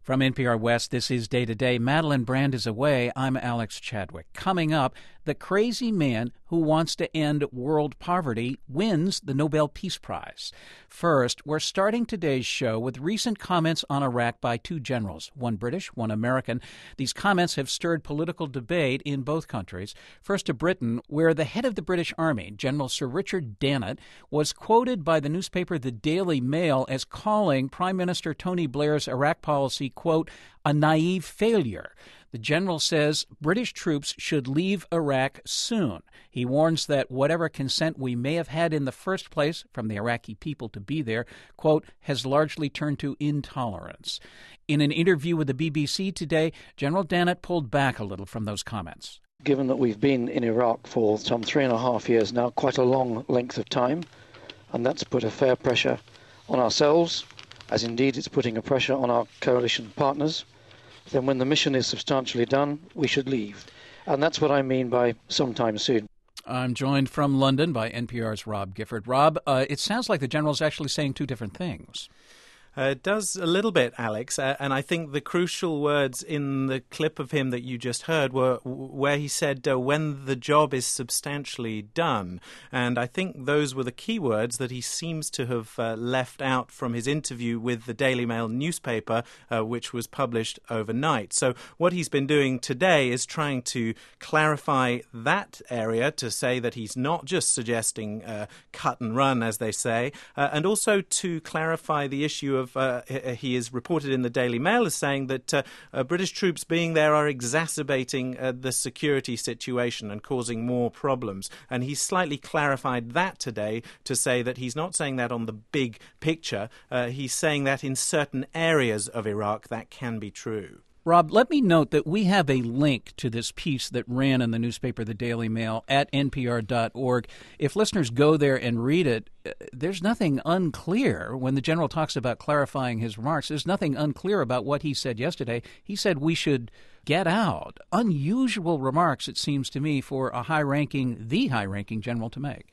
From NPR West, this is Day to Day. Madeline Brand is away. I'm Alex Chadwick. Coming up, the crazy man who wants to end world poverty wins the Nobel Peace Prize. First, we're starting today's show with recent comments on Iraq by two generals, one British, one American. These comments have stirred political debate in both countries. First to Britain, where the head of the British Army, General Sir Richard Dannatt, was quoted by the newspaper The Daily Mail as calling Prime Minister Tony Blair's Iraq policy, quote, a naive failure. The general says British troops should leave Iraq soon. He warns that whatever consent we may have had in the first place from the Iraqi people to be there, quote, has largely turned to intolerance. In an interview with the BBC today, General Dannatt pulled back a little from those comments. Given that we've been in Iraq for some 3.5 years now, quite a long length of time, and that's put a fair pressure on ourselves, as indeed it's putting a pressure on our coalition partners, then when the mission is substantially done, we should leave. And that's what I mean by sometime soon. I'm joined from London by NPR's Rob Gifford. Rob, it sounds like the general's actually saying two different things. It does a little bit, Alex, and I think the crucial words in the clip of him that you just heard were where he said, when the job is substantially done. And I think those were the key words that he seems to have left out from his interview with the Daily Mail newspaper, which was published overnight. So what he's been doing today is trying to clarify that area to say that he's not just suggesting cut and run, as they say, and also to clarify the issue of he is reported in the Daily Mail as saying that British troops being there are exacerbating the security situation and causing more problems. And he's slightly clarified that today to say that he's not saying that on the big picture. He's saying that in certain areas of Iraq that can be true. Rob, let me note that we have a link to this piece that ran in the newspaper, The Daily Mail, at npr.org. If listeners go there and read it, there's nothing unclear when the general talks about clarifying his remarks. There's nothing unclear about what he said yesterday. He said we should get out. Unusual remarks, it seems to me, for the high-ranking general to make.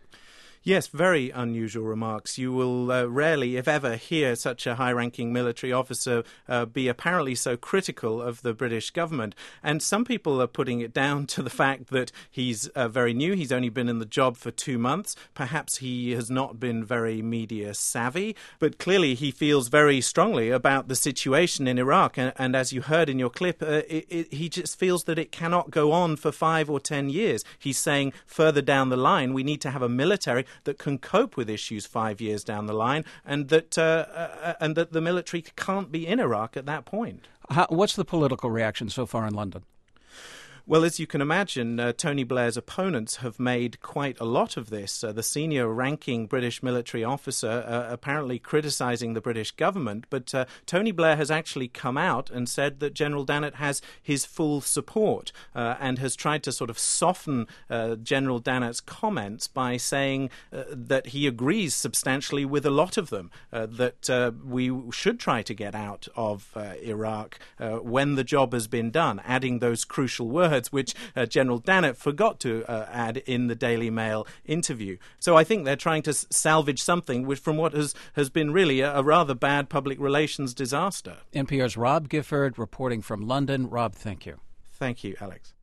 Yes, very unusual remarks. You will rarely, if ever, hear such a high-ranking military officer be apparently so critical of the British government. And some people are putting it down to the fact that he's very new. He's only been in the job for 2 months. Perhaps he has not been very media savvy, but clearly he feels very strongly about the situation in Iraq. And as you heard in your clip, he just feels that it cannot go on for 5 or 10 years. He's saying further down the line, we need to have a military that can cope with issues 5 years down the line, and that the military can't be in Iraq at that point. What's the political reaction so far in London? Well, as you can imagine, Tony Blair's opponents have made quite a lot of this. The senior-ranking British military officer apparently criticising the British government, but Tony Blair has actually come out and said that General Dannatt has his full support and has tried to sort of soften General Dannatt's comments by saying that he agrees substantially with a lot of them, that we should try to get out of Iraq when the job has been done, adding those crucial words which General Dannatt forgot to add in the Daily Mail interview. So I think they're trying to salvage something from what has been really a rather bad public relations disaster. NPR's Rob Gifford reporting from London. Rob, thank you. Thank you, Alex.